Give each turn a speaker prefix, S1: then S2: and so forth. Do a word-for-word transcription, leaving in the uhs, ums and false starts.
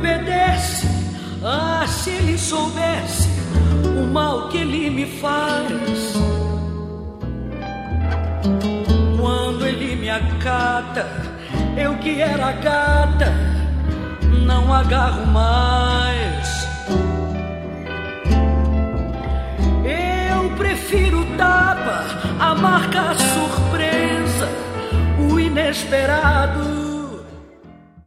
S1: obedece. Ah, se ele soubesse o mal que ele me faz. Quando ele me acata, eu que era gata, não agarro mais. Eu prefiro tapa, a marca, a surpresa, o inesperado.